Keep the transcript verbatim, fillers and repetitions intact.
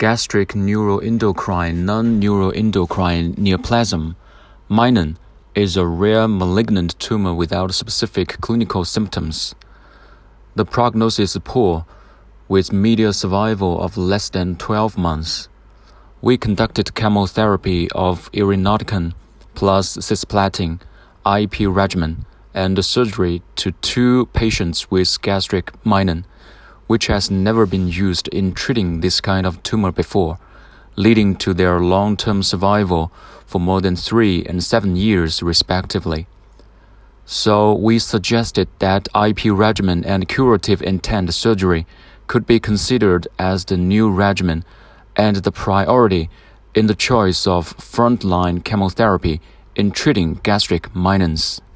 gastric neuroendocrine non-neuroendocrine neoplasm, Menon, is a rare malignant tumor without specific clinical symptoms. The prognosis is poor, with median survival of less than twelve months. We conducted chemotherapy of irinotecan plus cisplatin I E P regimen and surgery to two patients with gastric Menon, which has never been used in treating this kind of tumor before, leading to their long-term survival for more than three and seven years respectively. So we suggested that I E P regimen and curative intent surgery could be considered as the new regimen and the priority in the choice of frontline chemotherapy in treating gastric Menons.